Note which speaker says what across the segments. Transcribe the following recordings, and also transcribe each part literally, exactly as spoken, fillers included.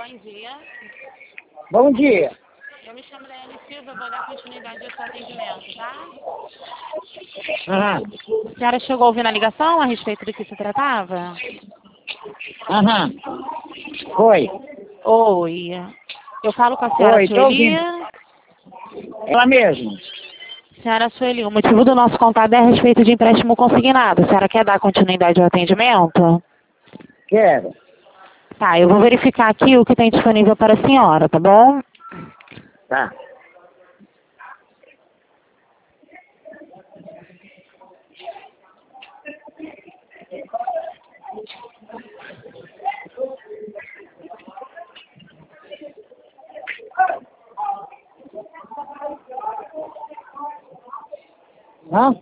Speaker 1: Bom dia.
Speaker 2: Bom dia.
Speaker 1: Eu me chamo Leane Silva, vou dar continuidade ao seu atendimento, tá?
Speaker 2: Aham.
Speaker 1: A senhora chegou a ouvir na ligação a respeito do que se tratava?
Speaker 2: Aham. Oi.
Speaker 1: Oi. Eu falo com a senhora
Speaker 2: Oi, tô
Speaker 1: Sueli.
Speaker 2: Ela mesmo.
Speaker 1: Senhora Sueli, o motivo do nosso contato é a respeito de empréstimo consignado. A senhora quer dar continuidade ao atendimento?
Speaker 2: Quero.
Speaker 1: Tá, eu vou verificar aqui o que tem disponível para a senhora, tá bom?
Speaker 2: Tá. Hã?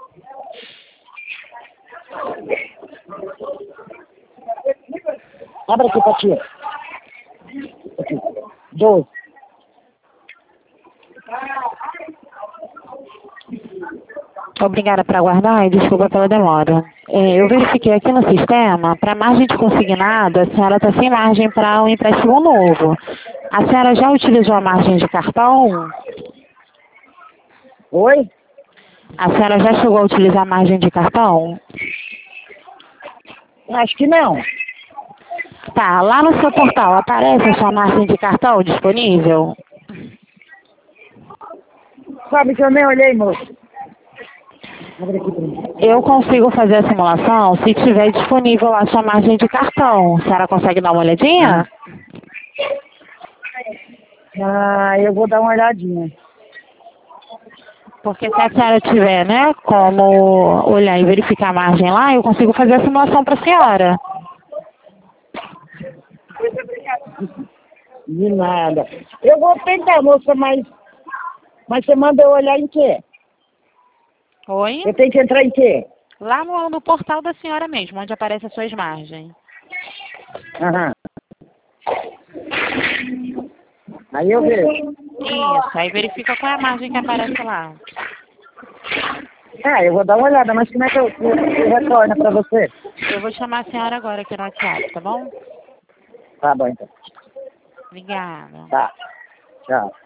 Speaker 2: Abre aqui pra tia. Aqui. doze.
Speaker 1: Obrigada por aguardar e desculpa pela demora. É, eu verifiquei aqui no sistema, para margem de consignado, a senhora está sem margem para um empréstimo novo. A senhora já utilizou a margem de cartão?
Speaker 2: Oi?
Speaker 1: A senhora já chegou a utilizar a margem de cartão?
Speaker 2: Acho que não.
Speaker 1: Tá, lá no seu portal aparece a sua margem de cartão disponível?
Speaker 2: Sabe que eu nem olhei, moço. Abre aqui pra mim.
Speaker 1: Eu consigo fazer a simulação se tiver disponível lá a sua margem de cartão. A senhora consegue dar uma olhadinha?
Speaker 2: Ah, eu vou dar uma olhadinha.
Speaker 1: Porque se a senhora tiver, né, como olhar e verificar a margem lá, eu consigo fazer a simulação para a senhora.
Speaker 2: De nada. Eu vou tentar, moça, mas... Mas você manda eu olhar em quê?
Speaker 1: Oi?
Speaker 2: Eu tenho que entrar em quê?
Speaker 1: Lá no, no portal da senhora mesmo, onde aparecem as suas margens.
Speaker 2: Aham. Aí eu vejo.
Speaker 1: Isso, aí verifica qual é a margem que aparece lá.
Speaker 2: Ah, eu vou dar uma olhada, mas como é que eu, eu, eu retorno pra você?
Speaker 1: Eu vou chamar a senhora agora aqui no WhatsApp, tá bom?
Speaker 2: Tá bom, então.
Speaker 1: Obrigada.
Speaker 2: Tá. Tchau.